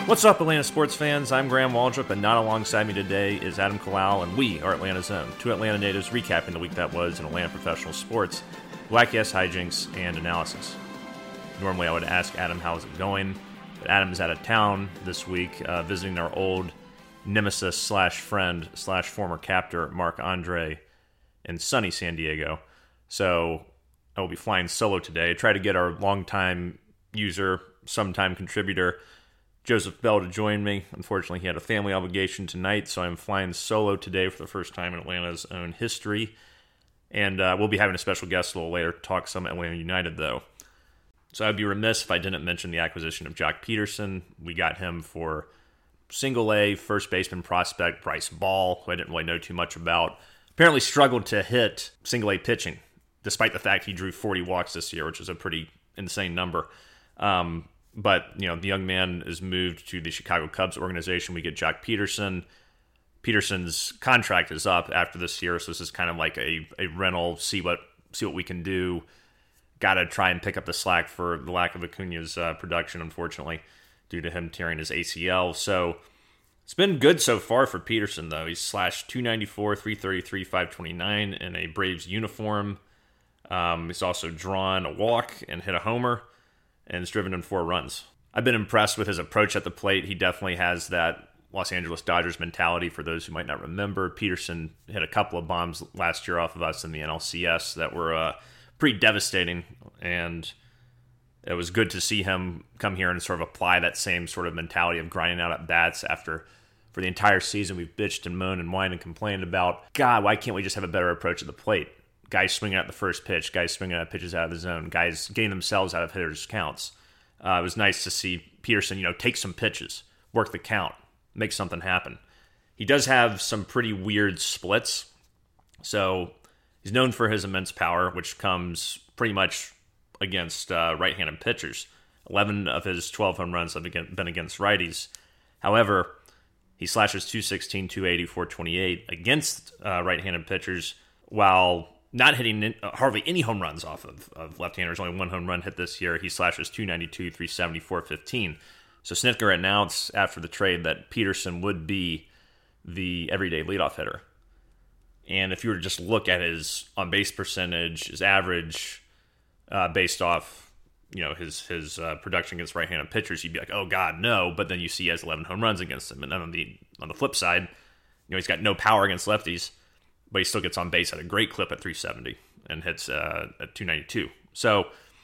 What's up, Atlanta sports fans? I'm Graham Waldrop, and not alongside me today is Adam Kalal, and we are Atlanta Zone, two Atlanta natives recapping the week that was in Atlanta professional sports, wacky-ass hijinks, and analysis. Normally I would ask Adam how's it going, but Adam is out of town this week, visiting our old nemesis/friend/former captor, Mark Andre, in sunny San Diego. So I will be flying solo today. I tried to get our longtime user, sometime contributor, Joseph Bell, to join me. Unfortunately, he had a family obligation tonight, so I'm flying solo today for the first time in Atlanta's own history. And we'll be having a special guest a little later to talk some Atlanta United, though. So I'd be remiss if I didn't mention the acquisition of Joc Pederson. We got him for single A first baseman prospect Bryce Ball, who I didn't really know too much about. Apparently struggled to hit single A pitching, despite the fact he drew 40 walks this year, which is a pretty insane number. But, you know, the young man is moved to the Chicago Cubs organization. We get Joc Pederson. Peterson's contract is up after this year, so this is kind of like a rental, see what we can do. Got to try and pick up the slack for the lack of Acuna's production, unfortunately, due to him tearing his ACL. So it's been good so far for Pederson, though. He's slashed .294, .333, .529 in a Braves uniform. He's also drawn a walk and hit a homer, and has driven in 4 runs. I've been impressed with his approach at the plate. He definitely has that Los Angeles Dodgers mentality, for those who might not remember. Pederson hit a couple of bombs last year off of us in the NLCS that were pretty devastating, and it was good to see him come here and sort of apply that same sort of mentality of grinding out at bats after, for the entire season, we've bitched and moaned and whined and complained about, God, why can't we just have a better approach at the plate? Guys swinging at the first pitch, guys swinging at pitches out of the zone, guys getting themselves out of hitters' counts. It was nice to see Pederson, take some pitches, work the count, make something happen. He does have some pretty weird splits. So he's known for his immense power, which comes pretty much against right-handed pitchers. 11 of his 12 home runs have been against righties. However, he slashes .216, .280, .428 against right-handed pitchers, while not hitting hardly any home runs off of left-handers. Only 1 home run hit this year. He slashes .292, .370, .415. So Snitker announced after the trade that Pederson would be the everyday leadoff hitter. And if you were to just look at his on-base percentage, his average, based off his production against right-handed pitchers, you'd be like, oh God, no. But then you see he has 11 home runs against him. And then on the flip side, he's got no power against lefties, but he still gets on base at a great clip at .370 and hits at .292. So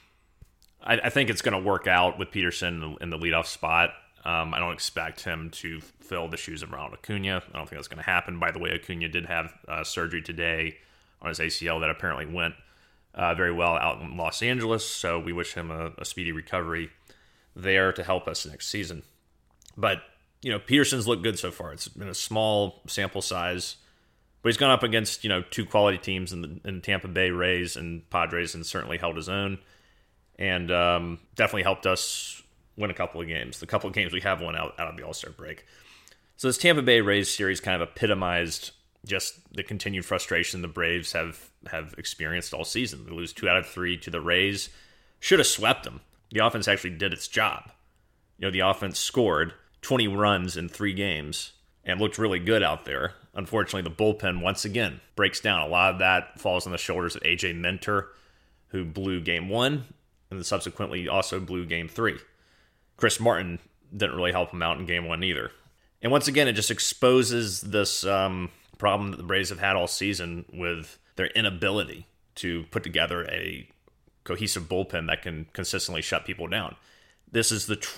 I think it's going to work out with Pederson in the leadoff spot. I don't expect him to fill the shoes of Ronald Acuna. I don't think that's going to happen. By the way, Acuna did have surgery today on his ACL that apparently went very well out in Los Angeles, so we wish him a speedy recovery there to help us next season. But, Pederson's looked good so far. It's been a small sample size, but he's gone up against, 2 quality teams in Tampa Bay, Rays and Padres, and certainly held his own. And definitely helped us win a couple of games. The couple of games we have won out of the All-Star break. So this Tampa Bay Rays series kind of epitomized just the continued frustration the Braves have experienced all season. They lose 2 out of 3 to the Rays. Should have swept them. The offense actually did its job. The offense scored 20 runs in 3 games and looked really good out there. Unfortunately, the bullpen once again breaks down. A lot of that falls on the shoulders of A.J. Minter, who blew Game 1 and then subsequently also blew Game 3. Chris Martin didn't really help him out in Game 1 either. And once again, it just exposes this problem that the Braves have had all season with their inability to put together a cohesive bullpen that can consistently shut people down. This is the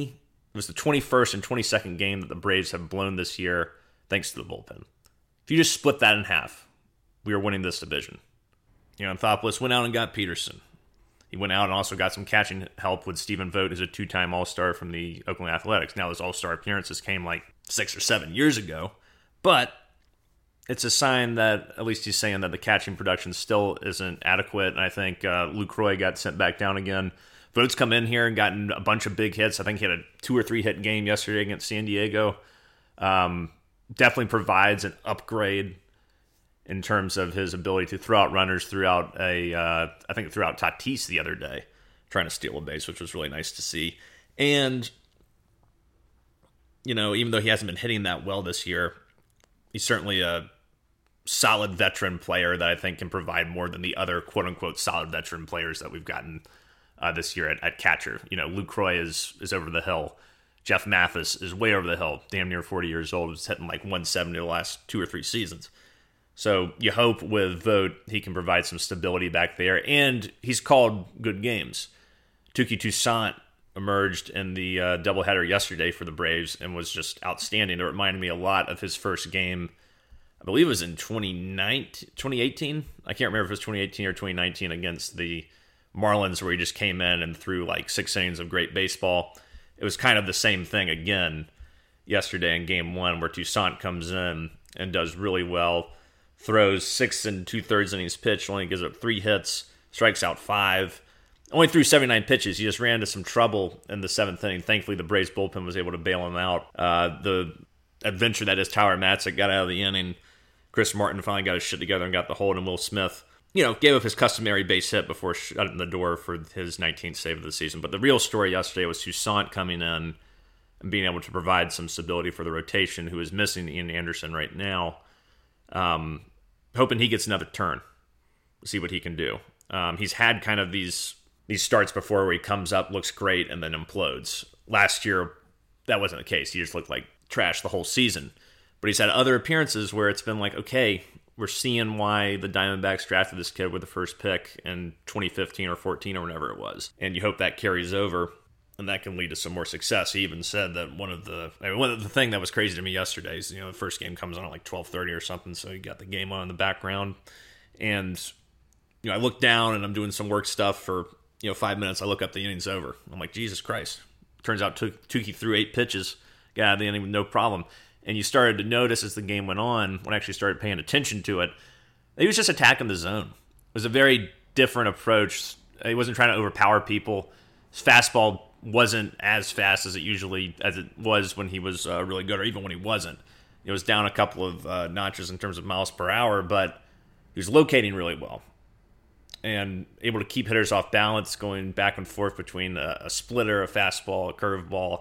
21st and 22nd game that the Braves have blown this year thanks to the bullpen. If you just split that in half, we are winning this division. Anthopoulos went out and got Pederson. He went out and also got some catching help with Stephen Vogt, who's a 2-time All-Star from the Oakland Athletics. Now, those All-Star appearances came like 6 or 7 years ago, but it's a sign that at least he's saying that the catching production still isn't adequate. And I think Lucroy got sent back down again. Vogt's come in here and gotten a bunch of big hits. I think he had a 2 or 3 hit game yesterday against San Diego. Definitely provides an upgrade in terms of his ability to throw out runners throughout I think throughout Tatis the other day, trying to steal a base, which was really nice to see. And even though he hasn't been hitting that well this year, he's certainly a solid veteran player that I think can provide more than the other quote-unquote solid veteran players that we've gotten this year at catcher. Lucroy is over the hill. Jeff Mathis is way over the hill, damn near 40 years old. He's hitting like 170 the last 2 or 3 seasons. So you hope with Vogt he can provide some stability back there, and he's called good games. Touki Toussaint emerged in the doubleheader yesterday for the Braves and was just outstanding. It reminded me a lot of his first game. I believe it was in 2018. I can't remember if it was 2018 or 2019 against the Marlins, where he just came in and threw like 6 innings of great baseball. It was kind of the same thing again yesterday in game 1, where Toussaint comes in and does really well, throws 6 2/3 innings pitched, only gives up 3 hits, strikes out 5. Only threw 79 pitches. He just ran into some trouble in the 7th inning. Thankfully, the Braves bullpen was able to bail him out. The adventure that is Tyler Matzek got out of the inning. Chris Martin finally got his shit together and got the hold, and Will Smith, gave up his customary base hit before shutting the door for his 19th save of the season. But the real story yesterday was Toussaint coming in and being able to provide some stability for the rotation, who is missing Ian Anderson right now. Hoping he gets another turn. See what he can do. He's had kind of these starts before where he comes up, looks great, and then implodes. Last year, that wasn't the case. He just looked like trash the whole season. But he's had other appearances where it's been like, okay, we're seeing why the Diamondbacks drafted this kid with the first pick in 2015 or 14 or whenever it was. And you hope that carries over, and that can lead to some more success. He even said that one of the thing that was crazy to me yesterday is, the first game comes on at like 12:30 or something, so you got the game on in the background. And, I look down and I'm doing some work stuff for, 5 minutes. I look up, the inning's over. I'm like, Jesus Christ. Turns out Touki threw 8 pitches, got out of the inning with no problem. And you started to notice as the game went on, when I actually started paying attention to it, he was just attacking the zone. It was a very different approach. He wasn't trying to overpower people. His fastball wasn't as fast as it was when he was really good, or even when he wasn't. It was down a couple of notches in terms of miles per hour, but he was locating really well and able to keep hitters off balance, going back and forth between a splitter, a fastball, a curveball.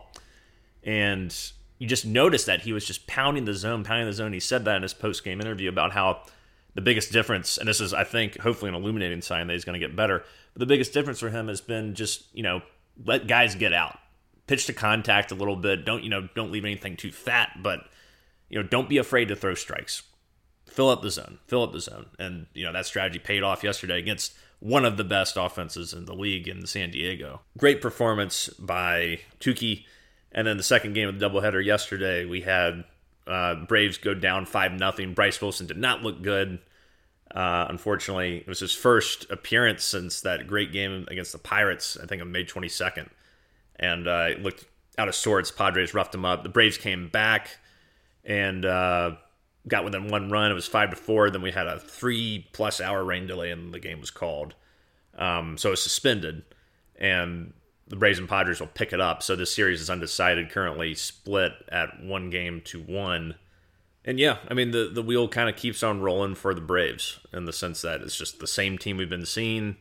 And you just noticed that he was just pounding the zone. He said that in his post-game interview about how the biggest difference, and this is, I think, hopefully an illuminating sign that he's going to get better, but the biggest difference for him has been just, let guys get out. Pitch to contact a little bit. Don't leave anything too fat, but, don't be afraid to throw strikes. Fill up the zone. And, that strategy paid off yesterday against one of the best offenses in the league in San Diego. Great performance by Touki. And then the second game of the doubleheader yesterday, we had Braves go down 5-0. Bryce Wilson did not look good. Unfortunately, it was his first appearance since that great game against the Pirates, I think on May 22nd. And it looked out of sorts. Padres roughed him up. The Braves came back and got within 1 run. It was 5-4. Then we had a 3+ hour rain delay, and the game was called. So it was suspended. And the Braves and Padres will pick it up. So this series is undecided, currently split at 1-1. And yeah, I mean, the wheel kind of keeps on rolling for the Braves in the sense that it's just the same team we've been seeing.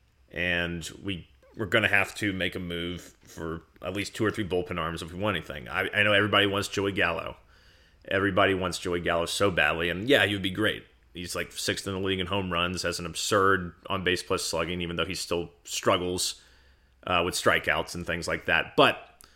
And we're going to have to make a move for at least 2 or 3 bullpen arms if we want anything. I know everybody wants Joey Gallo. Everybody wants Joey Gallo so badly. And yeah, he would be great. He's like 6th in the league in home runs, has an absurd on-base plus slugging, even though he still struggles with strikeouts and things like that. But,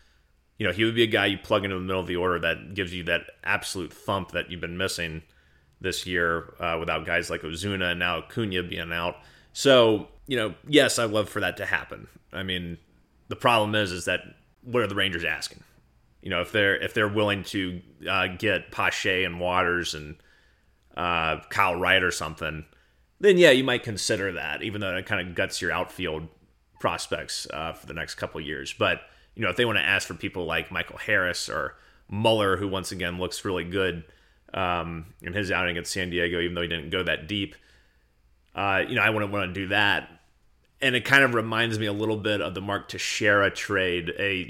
he would be a guy you plug into the middle of the order that gives you that absolute thump that you've been missing this year without guys like Ozuna and now Acuna being out. So, yes, I'd love for that to happen. I mean, the problem is that what are the Rangers asking? If they're willing to get Pache and Waters and Kyle Wright or something, then yeah, you might consider that, even though it kind of guts your outfield prospects for the next couple of years. But, if they want to ask for people like Michael Harris or Muller, who once again looks really good in his outing against San Diego, even though he didn't go that deep, I wouldn't want to do that. And it kind of reminds me a little bit of the Mark Teixeira trade, a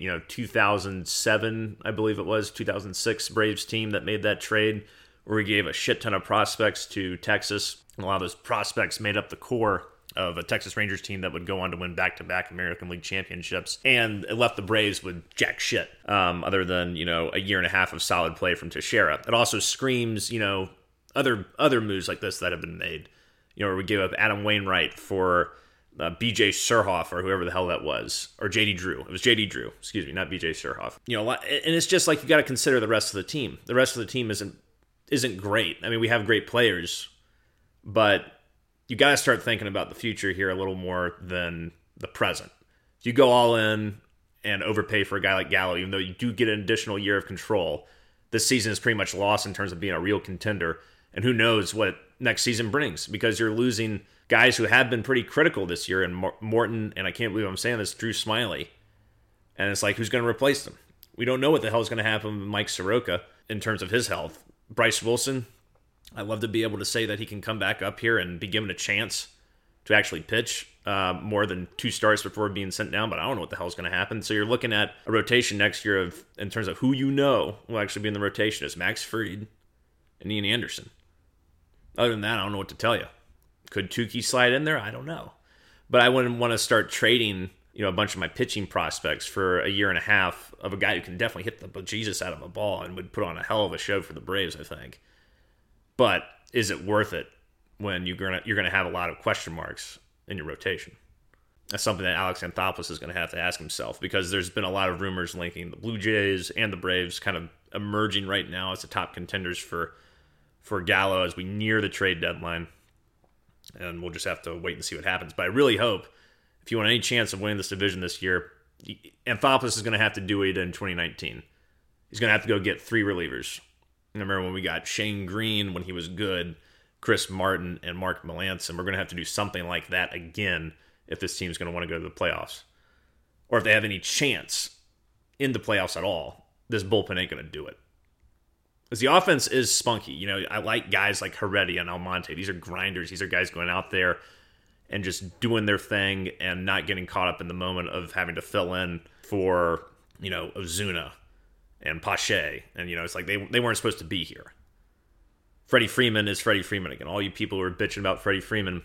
2007, I believe it was, 2006 Braves team that made that trade, where he gave a shit ton of prospects to Texas. And a lot of those prospects made up the core of a Texas Rangers team that would go on to win back-to-back American League championships, and it left the Braves with jack shit, other than, a year and a half of solid play from Teixeira. It also screams, other moves like this that have been made, where we gave up Adam Wainwright for BJ Surhoff or whoever the hell that was, or JD Drew. It was JD Drew, excuse me, not BJ Surhoff. And it's just like you got to consider the rest of the team. The rest of the team isn't great. I mean, we have great players, but you got to start thinking about the future here a little more than the present. If you go all in and overpay for a guy like Gallo, even though you do get an additional year of control, this season is pretty much lost in terms of being a real contender. And who knows what next season brings, because you're losing guys who have been pretty critical this year, and Morton, and I can't believe I'm saying this, Drew Smyly. And it's like, who's going to replace them? We don't know what the hell is going to happen with Mike Soroka in terms of his health. Bryce Wilson, I'd love to be able to say that he can come back up here and be given a chance to actually pitch more than 2 starts before being sent down, but I don't know what the hell is going to happen. So you're looking at a rotation next year in terms of who will actually be in the rotation is Max Fried and Ian Anderson. Other than that, I don't know what to tell you. Could Tukey slide in there? I don't know. But I wouldn't want to start trading, a bunch of my pitching prospects for a year and a half of a guy who can definitely hit the bejesus out of a ball and would put on a hell of a show for the Braves, I think. But is it worth it when you're gonna have a lot of question marks in your rotation? That's something that Alex Anthopoulos is going to have to ask himself, because there's been a lot of rumors linking the Blue Jays and the Braves kind of emerging right now as the top contenders for Gallo as we near the trade deadline. And we'll just have to wait and see what happens. But I really hope, if you want any chance of winning this division this year, Anthopoulos is going to have to do it in 2019. He's going to have to go get 3 relievers. I remember when we got Shane Green when he was good, Chris Martin, and Mark Melancon. We're going to have to do something like that again if this team's going to want to go to the playoffs. Or if they have any chance in the playoffs at all, this bullpen ain't going to do it. Because the offense is spunky. I like guys like Heredia and Almonte. These are grinders. These are guys going out there and just doing their thing and not getting caught up in the moment of having to fill in for, Ozuna and Pache. And, it's like they weren't supposed to be here. Freddie Freeman is Freddie Freeman again. All you people who are bitching about Freddie Freeman,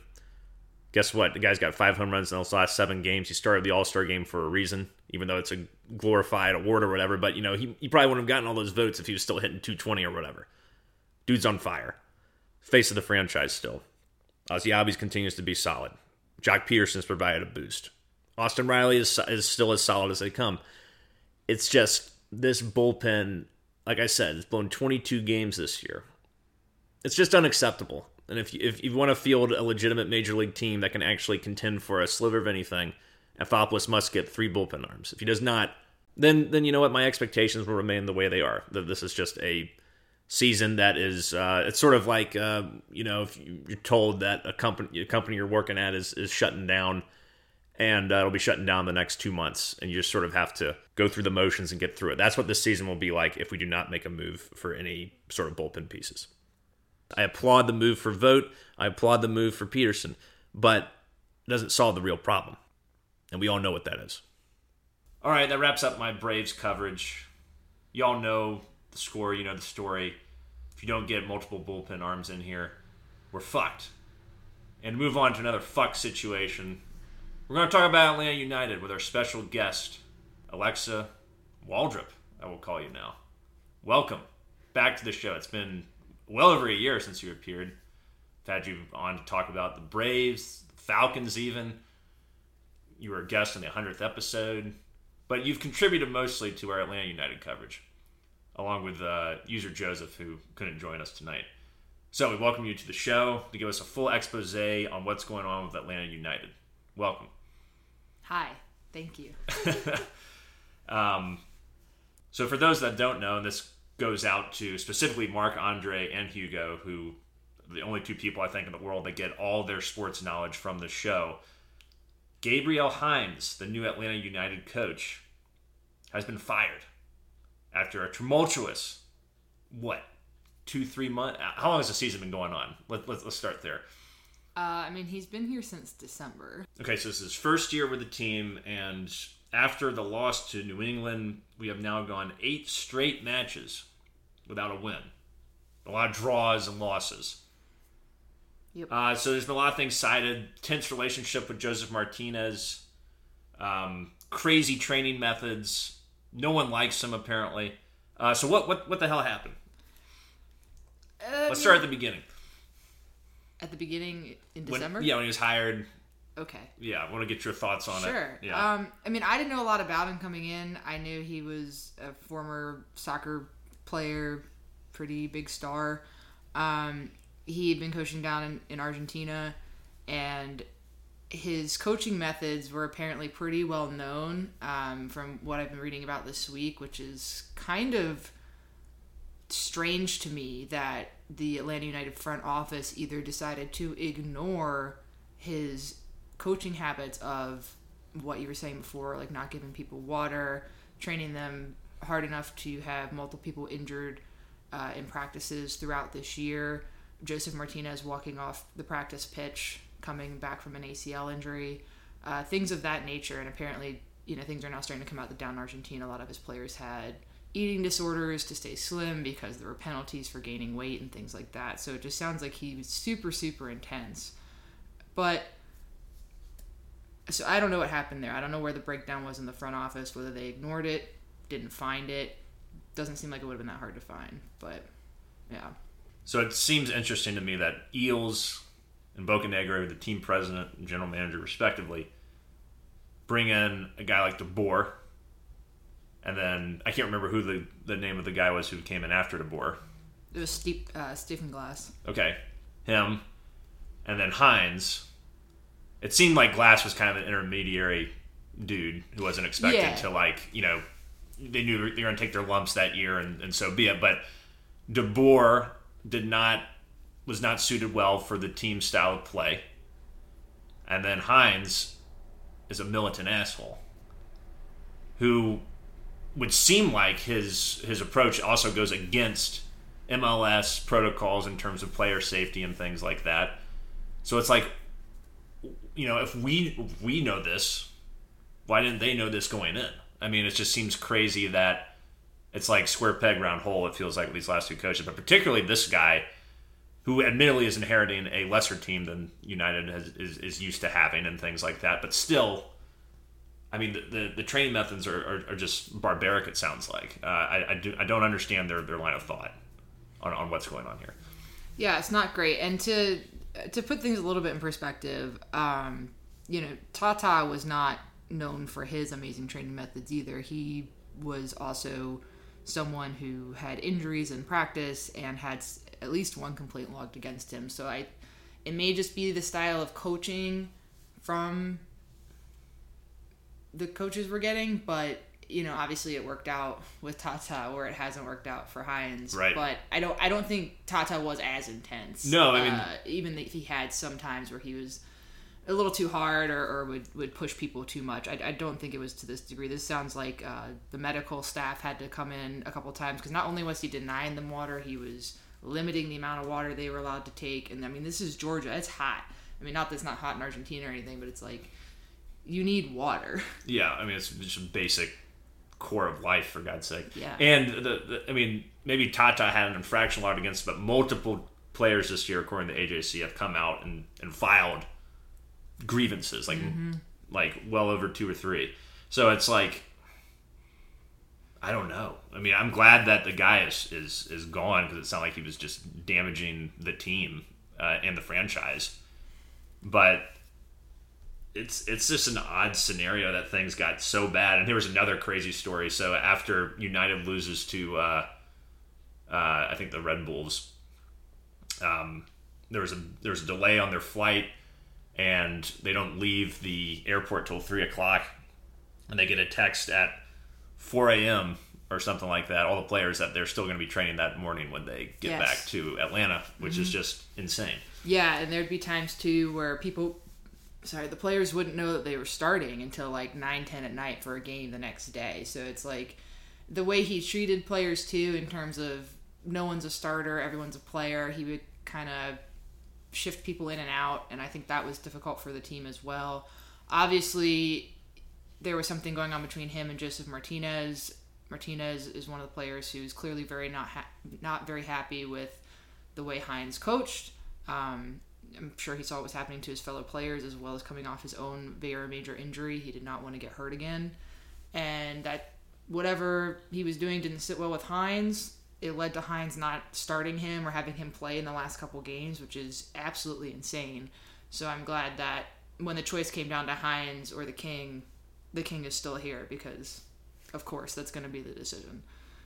guess what? The guy's got 5 home runs in those last 7 games. He started the All-Star game for a reason, even though it's a glorified award or whatever. But, he probably wouldn't have gotten all those votes if he was still hitting 220 or whatever. Dude's on fire. Face of the franchise still. Ozzy Albies continues to be solid. Jock Peterson's provided a boost. Austin Riley is still as solid as they come. It's just this bullpen, like I said, it's blown 22 games this year. It's just unacceptable. And if you want to field a legitimate major league team that can actually contend for a sliver of anything, Anthopoulos must get 3 bullpen arms. If he does not, then you know what? My expectations will remain the way they are. This is just a season that is, it's sort of like, if you're told that a company you're working at is shutting down, and it'll be shutting down the next 2 months, and you just sort of have to go through the motions and get through it. That's what this season will be like if we do not make a move for any sort of bullpen pieces. I applaud the move for Vogt. I applaud the move for Peterson, but it doesn't solve the real problem, and we all know what that is. All right, that wraps up my Braves coverage. Y'all know the score, you know the story. If you don't get multiple bullpen arms in here, we're fucked. And to move on to another fuck situation, we're going to talk about Atlanta United with our special guest, Alexa Waldrop, I will call you now. Welcome back to the show. It's been well over a year since you appeared. I've had you on to talk about the Braves, the Falcons even. You were a guest on the 100th episode. But you've contributed mostly to our Atlanta United coverage, along with user Joseph, who couldn't join us tonight. So we welcome you to the show to give us a full expose on what's going on with Atlanta United. Welcome. Hi. Thank you. So for those that don't know, and this goes out to specifically Marc-Andre and Hugo, who are the only 2 people I think in the world that get all their sports knowledge from the show. Gabriel Hines, the new Atlanta United coach, has been fired after a tumultuous, 2-3 months? How long has the season been going on? Let's start there. He's been here since December. Okay, so this is his first year with the team, and after the loss to New England, we have now gone 8 straight matches without a win. A lot of draws and losses. Yep. So there's been a lot of things cited. Tense relationship with Joseph Martinez. Crazy training methods. No one likes him, apparently. So what the hell happened? Let's start at the beginning. At the beginning in December? When he was hired. Okay. Yeah, I want to get your thoughts on it. Sure. Yeah. I mean, I didn't know a lot about him coming in. I knew he was a former soccer player, pretty big star. He had been coaching down in Argentina, and his coaching methods were apparently pretty well known from what I've been reading about this week, which is kind of strange to me that the Atlanta United front office either decided to ignore his coaching habits of what you were saying before, like not giving people water, training them hard enough to have multiple people injured in practices throughout this year. Joseph Martinez walking off the practice pitch, coming back from an ACL injury, things of that nature. And apparently, things are now starting to come out that down in Argentina, a lot of his players had eating disorders to stay slim because there were penalties for gaining weight and things like that. So it just sounds like he was super, super intense. But so I don't know what happened there. I don't know where the breakdown was in the front office, whether they ignored it, didn't find it. Doesn't seem like it would have been that hard to find, but yeah. So it seems interesting to me that Eels and Bocanegra, the team president and general manager respectively, bring in a guy like DeBoer, and then I can't remember who the name of the guy was who came in after DeBoer. It was Stephen Glass. Okay, him, and then Hines. It seemed like Glass was kind of an intermediary dude who wasn't expected to, they knew they were going to take their lumps that year, and so be it. But DeBoer was not suited well for the team style of play. And then Hines is a militant asshole who would seem like his approach also goes against MLS protocols in terms of player safety and things like that. So it's like, if we know this, why didn't they know this going in? I mean, it just seems crazy that it's like square peg, round hole, it feels like, with these last two coaches. But particularly this guy, who admittedly is inheriting a lesser team than United is used to having and things like that. But still, I mean, the training methods are just barbaric, it sounds like. I don't understand their line of thought on what's going on here. Yeah, it's not great. And to put things a little bit in perspective, Tata was not known for his amazing training methods either. He was also someone who had injuries in practice and had at least one complaint logged against him. So it may just be the style of coaching from the coaches we're getting, but obviously it worked out with Tata where it hasn't worked out for Hines. Right. But I don't think Tata was as intense. No, I mean, even if he had some times where he was a little too hard or would push people too much. I don't think it was to this degree. This sounds like the medical staff had to come in a couple times because not only was he denying them water, he was limiting the amount of water they were allowed to take. And I mean, this is Georgia. It's hot. I mean, not that it's not hot in Argentina or anything, but it's like you need water. Yeah, I mean, it's just a basic core of life, for God's sake. Yeah. And I mean, maybe Tata had an infraction allowed against him, but multiple players this year, according to AJC, have come out and filed grievances, like well over 2 or 3. So it's like, I don't know. I mean, I'm glad that the guy is gone because it sounded like he was just damaging the team and the franchise. But it's just an odd scenario that things got so bad. And here was another crazy story. So after United loses to I think the Red Bulls, there was a delay on their flight, and they don't leave the airport till 3:00, and they get a text at 4 a.m. or something like that, all the players, that they're still going to be training that morning when they get back to Atlanta, which is just insane. Yeah, and there'd be times too where the players wouldn't know that they were starting until like 9-10 at night for a game the next day. So it's like the way he treated players too, in terms of no one's a starter, everyone's a player. He would kind of shift people in and out, and I think that was difficult for the team as well. Obviously, there was something going on between him and Joseph Martinez. Martinez is one of the players who's clearly very not very happy with the way Hines coached. I'm sure he saw what was happening to his fellow players as well as coming off his own very major injury. He did not want to get hurt again. And that whatever he was doing didn't sit well with Hines. It led to Hines not starting him or having him play in the last couple games, which is absolutely insane. So I'm glad that when the choice came down to Hines or the King is still here because, of course, that's going to be the decision.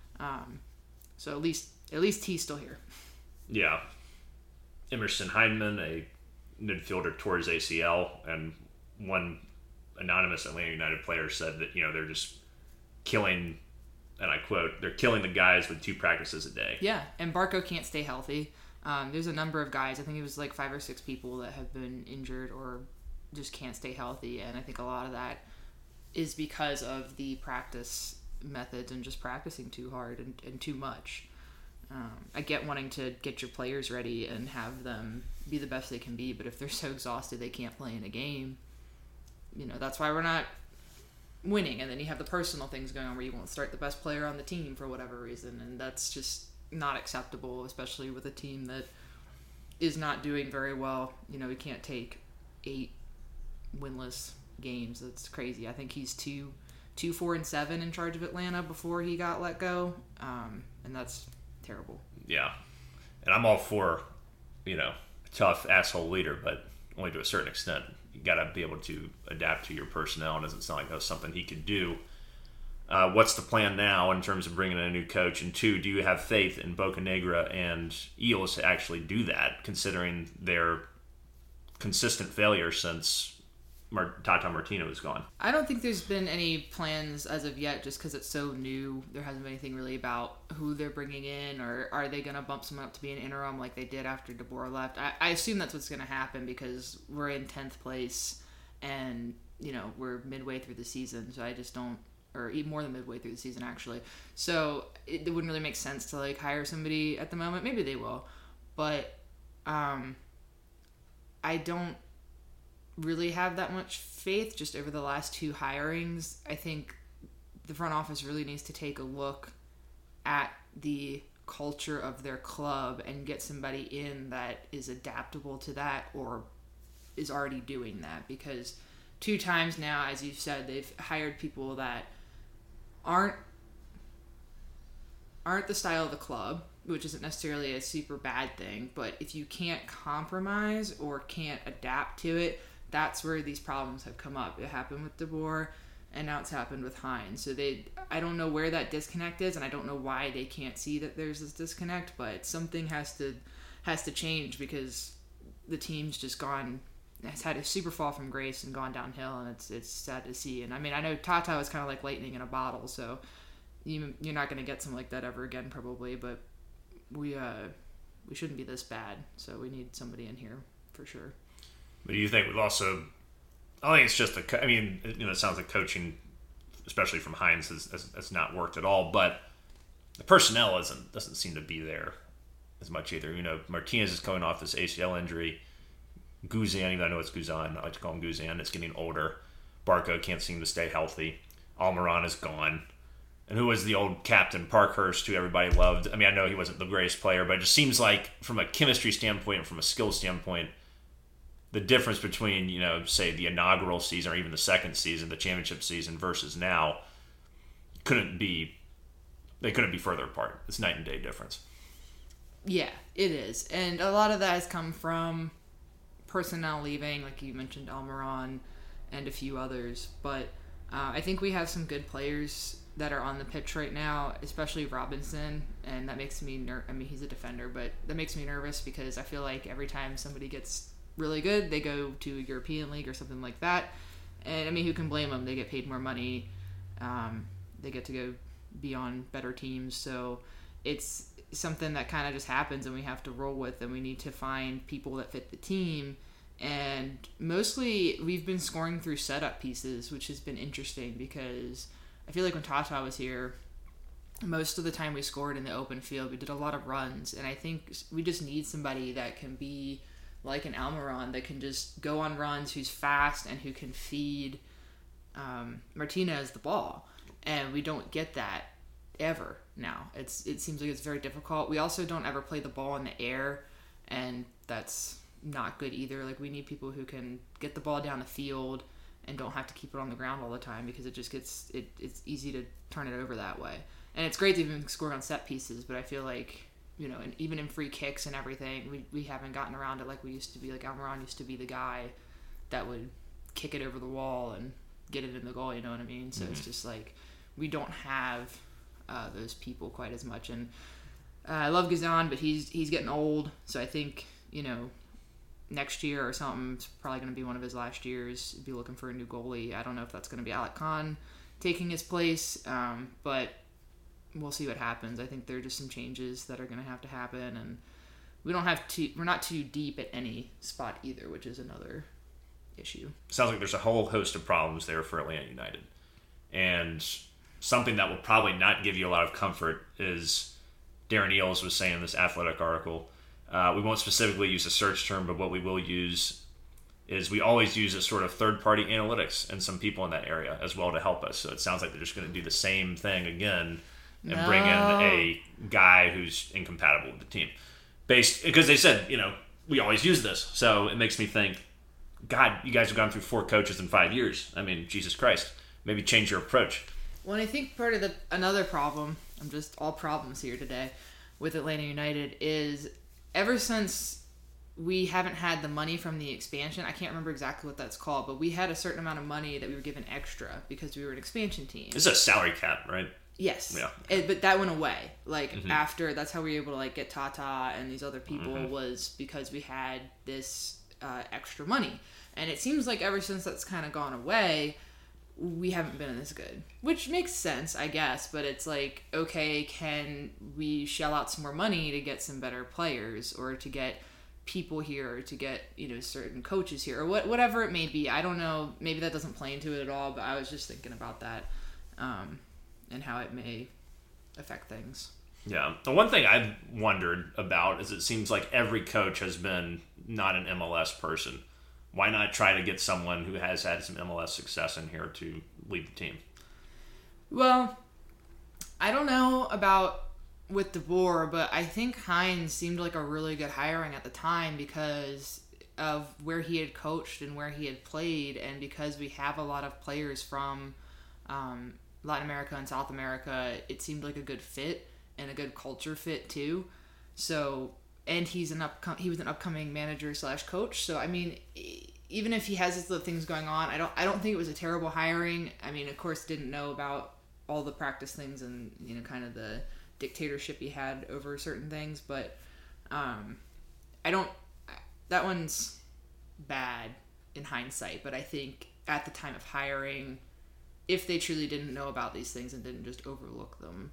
So at least he's still here. Yeah. Emerson Heineman, a midfielder, tore his ACL, and one anonymous Atlanta United player said that, they're just killing, and I quote, they're killing the guys with 2 practices a day. Yeah, and Barco can't stay healthy. There's a number of guys, I think it was like 5 or 6 people that have been injured or just can't stay healthy, and I think a lot of that is because of the practice methods and just practicing too hard and too much. I get wanting to get your players ready and have them be the best they can be, but if they're so exhausted they can't play in a game, that's why we're not winning. And then you have the personal things going on where you won't start the best player on the team for whatever reason, and that's just not acceptable, especially with a team that is not doing very well. We can't take 8 winless games. That's crazy. I think he's 2-4-7 in charge of Atlanta before he got let go, and that's terrible. Yeah. And I'm all for, a tough asshole leader, but only to a certain extent. You got to be able to adapt to your personnel, and it doesn't sound like that's something he could do. What's the plan now in terms of bringing in a new coach? And 2, do you have faith in Bocanegra and Eels to actually do that, considering their consistent failure since Tata Martino is gone? I don't think there's been any plans as of yet, just because it's so new. There hasn't been anything really about who they're bringing in, or are they going to bump someone up to be an interim like they did after DeBoer left. I assume that's what's going to happen because we're in 10th place and, we're midway through the season. So I just don't, or even more than midway through the season, actually. So it wouldn't really make sense to, hire somebody at the moment. Maybe they will. But I don't really have that much faith just over the last 2 hirings. I think the front office really needs to take a look at the culture of their club and get somebody in that is adaptable to that or is already doing that, because 2 times now, as you've said, they've hired people that aren't the style of the club, which isn't necessarily a super bad thing, but if you can't compromise or can't adapt to it, that's where these problems have come up. It happened with DeBoer, and now it's happened with Hines. So I don't know where that disconnect is, and I don't know why they can't see that there's this disconnect, but something has to change because the team's just has had a super fall from grace and gone downhill, and it's sad to see. And I mean, I know Tata was kind of like lightning in a bottle, so you're not going to get something like that ever again probably, but we shouldn't be this bad, so we need somebody in here for sure. But you think I think it's just it sounds like coaching, especially from Hines, has not worked at all. But the personnel doesn't seem to be there as much either. Martinez is coming off this ACL injury. Guzan, even though I know it's Guzan, I like to call him Guzan, it's getting older. Barco can't seem to stay healthy. Almiron is gone. And who was the old captain, Parkhurst, who everybody loved? I mean, I know he wasn't the greatest player, but it just seems like from a chemistry standpoint and from a skill standpoint, the difference between, say the inaugural season or even the second season, the championship season versus now, they couldn't be further apart. It's night and day difference. Yeah, it is. And a lot of that has come from personnel leaving, like you mentioned, Almiron and a few others. But I think we have some good players that are on the pitch right now, especially Robinson, and that makes me he's a defender, but that makes me nervous because I feel like every time somebody gets really good, they go to a European league or something like that, and who can blame them? They get paid more money, they get to go be on better teams, so it's something that kind of just happens and we have to roll with, and we need to find people that fit the team. And mostly we've been scoring through setup pieces, which has been interesting because I feel like when Tata was here, most of the time we scored in the open field. We did a lot of runs, and I think we just need somebody that can be like an Almiron that can just go on runs, who's fast and who can feed Martinez the ball. And we don't get that ever now. It seems like it's very difficult. We also don't ever play the ball in the air, and that's not good either. Like, we need people who can get the ball down the field and don't have to keep it on the ground all the time, because it just gets it's easy to turn it over that way. And it's great to even score on set pieces, but I feel like, you know, and even in free kicks and everything, we haven't gotten around it like we used to be. Like, Almiron used to be the guy that would kick it over the wall and get it in the goal, you know what I mean? So it's just like, we don't have those people quite as much. And I love Gazan, but he's getting old, so I think, you know, next year or something, it's probably going to be one of his last years. Be looking for a new goalie. I don't know if that's going to be Alec Khan taking his place, but we'll see what happens. I think there are just some changes that are going to happen, and we're not too deep at any spot either, which is another issue. Sounds like there's a whole host of problems there for Atlanta United. And something that will probably not give you a lot of comfort is Darren Eales was saying in this Athletic article, we won't specifically use a search term, but what we will use is we always use a sort of third-party analytics and some people in that area as well to help us. So it sounds like they're just going to do the same thing again and bring in a guy who's incompatible with the team. Because they said, you know, we always use this. So it makes me think, God, you guys have gone through 4 coaches in 5 years. I mean, Jesus Christ. Maybe change your approach. Well, I think part of another problem, I'm just all problems here today, with Atlanta United is ever since we haven't had the money from the expansion, I can't remember exactly what that's called, but we had a certain amount of money that we were given extra because we were an expansion team. This is a salary cap, right? Yes. Yeah. But that went away. Like, after, that's how we were able to, like, get Tata and these other people, was because we had this extra money. And it seems like ever since that's kind of gone away, we haven't been this good. Which makes sense, I guess, but it's like, okay, can we shell out some more money to get some better players, or to get people here, or to get, you know, certain coaches here, or whatever it may be. I don't know. Maybe that doesn't play into it at all, but I was just thinking about that, and how it may affect things. Yeah. The one thing I've wondered about is it seems like every coach has been not an MLS person. Why not try to get someone who has had some MLS success in here to lead the team? Well, I don't know about with DeBoer, but I think Hines seemed like a really good hiring at the time because of where he had coached and where he had played, and because we have a lot of players from Latin America and South America, it seemed like a good fit and a good culture fit too. So, and he was an upcoming manager / coach. So, I mean, even if he has his little things going on, I don't think it was a terrible hiring. I mean, of course, didn't know about all the practice things and, you know, kind of the dictatorship he had over certain things, but that one's bad in hindsight. But I think at the time of hiring, if they truly didn't know about these things and didn't just overlook them,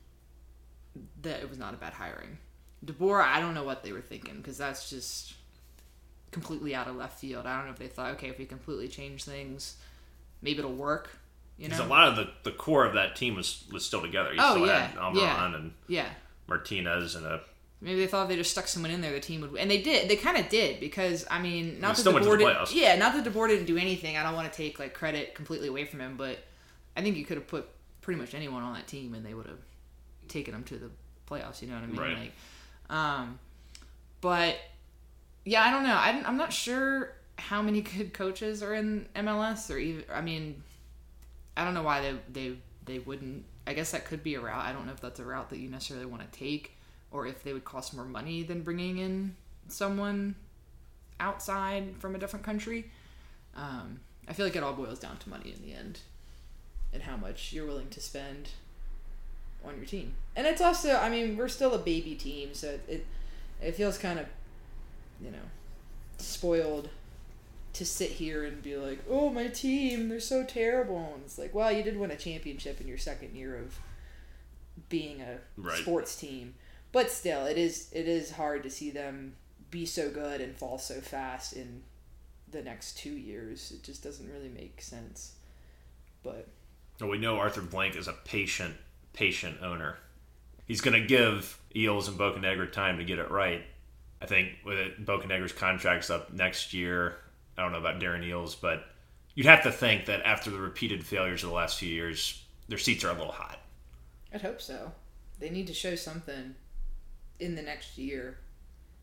that it was not a bad hiring. DeBoer, I don't know what they were thinking, because that's just completely out of left field. I don't know if they thought, okay, if we completely change things, maybe it'll work. You know? Because a lot of the core of that team was still together. You still had Almiron and Martinez and maybe they thought if they just stuck someone in there, the team would, and they did. They kind of did, because I mean, not that DeBoer didn't do anything. I don't want to take like credit completely away from him, but I think you could have put pretty much anyone on that team, and they would have taken them to the playoffs. You know what I mean? Right. Like, but yeah, I don't know. I'm not sure how many good coaches are in MLS, or even. I mean, I don't know why they wouldn't. I guess that could be a route. I don't know if that's a route that you necessarily want to take, or if they would cost more money than bringing in someone outside from a different country. I feel like it all boils down to money in the end, and how much you're willing to spend on your team. And it's also, I mean, we're still a baby team, so it feels kind of, you know, spoiled to sit here and be like, oh, my team, they're so terrible. And it's like, well, you did win a championship in your second year of being a sports team. But still, it is hard to see them be so good and fall so fast in the next 2 years. It just doesn't really make sense. But well, we know Arthur Blank is a patient owner. He's going to give Eales and Bocanegra time to get it right. I think with Bocanegra's contract's up next year. I don't know about Darren Eales, but you'd have to think that after the repeated failures of the last few years, their seats are a little hot. I'd hope so. They need to show something in the next year.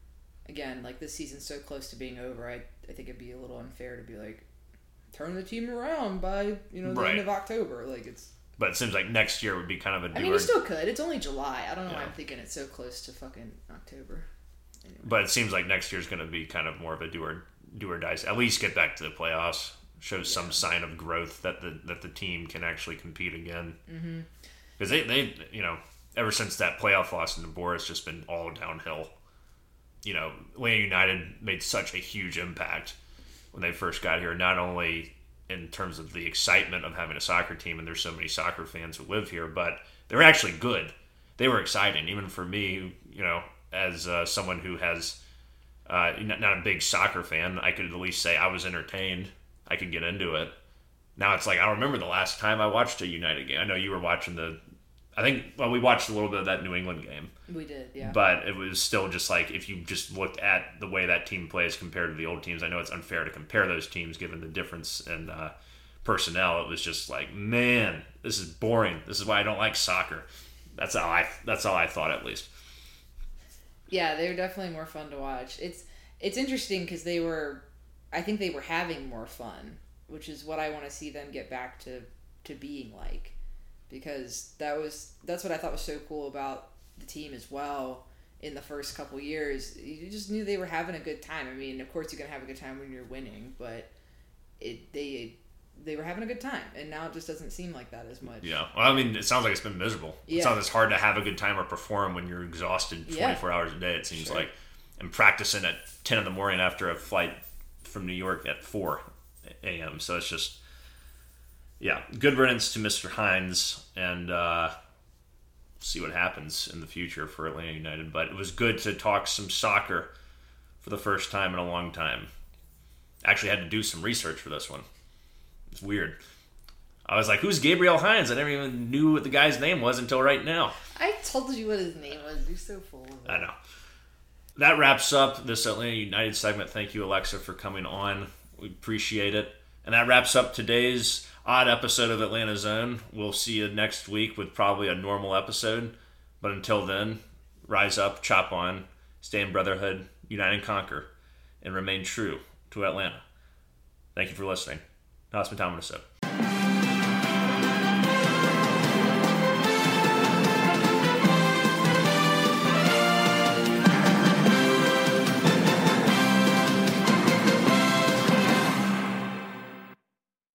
again, like this season's so close to being over. I think it'd be a little unfair to be like, turn the team around by the end of October. Like it's. But it seems like next year would be kind of a. I mean, you still could. It's only July. I don't know why I'm thinking it's so close to fucking October. Anyway. But it seems like next year's going to be kind of more of a do or die. At least get back to the playoffs. Shows some sign of growth that the team can actually compete again. Because they ever since that playoff loss in the Boar, it's just been all downhill. Atlanta United made such a huge impact when they first got here, not only in terms of the excitement of having a soccer team, and there's so many soccer fans who live here, but they were actually good. They were exciting, even for me, as someone who has not a big soccer fan. I could at least say I was entertained. I could get into it. Now it's like, I don't remember the last time I watched a United game. I know you were watching we watched a little bit of that New England game. We did, yeah. But it was still just like, if you just looked at the way that team plays compared to the old teams, I know it's unfair to compare those teams given the difference in personnel. It was just like, man, this is boring. This is why I don't like soccer. That's how I thought, at least. Yeah, they were definitely more fun to watch. It's interesting because I think they were having more fun, which is what I want to see them get back to being like. Because that's what I thought was so cool about the team as well in the first couple years. You just knew they were having a good time. I mean, of course you're going to have a good time when you're winning, but they were having a good time, and now it just doesn't seem like that as much. Yeah. Well, I mean, it sounds like it's been miserable. Yeah. It sounds like it's hard to have a good time or perform when you're exhausted 24 hours a day, it seems like. And practicing at 10 in the morning after a flight from New York at 4 a.m. So it's just... Yeah, good riddance to Mr. Hines, and see what happens in the future for Atlanta United. But it was good to talk some soccer for the first time in a long time. I actually had to do some research for this one. It's weird. I was like, who's Gabriel Hines? I never even knew what the guy's name was until right now. I told you what his name was. You're so full of it. I know. That wraps up this Atlanta United segment. Thank you, Alexa, for coming on. We appreciate it. And that wraps up today's odd episode of Atlanta Zone. We'll see you next week with probably a normal episode. But until then, rise up, chop on, stay in brotherhood, unite and conquer, and remain true to Atlanta. Thank you for listening. Now it's been time to sip.